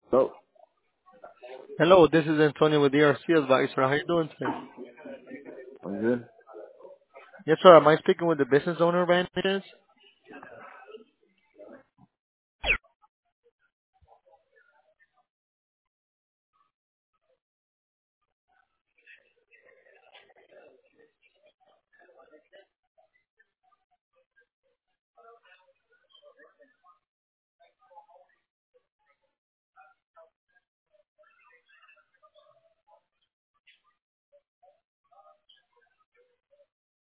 Oh, Hello, this is Antonio with ERC Advisor. How are you doing today? I'm good. Yes, sir. Am I speaking with the business owner by any chance?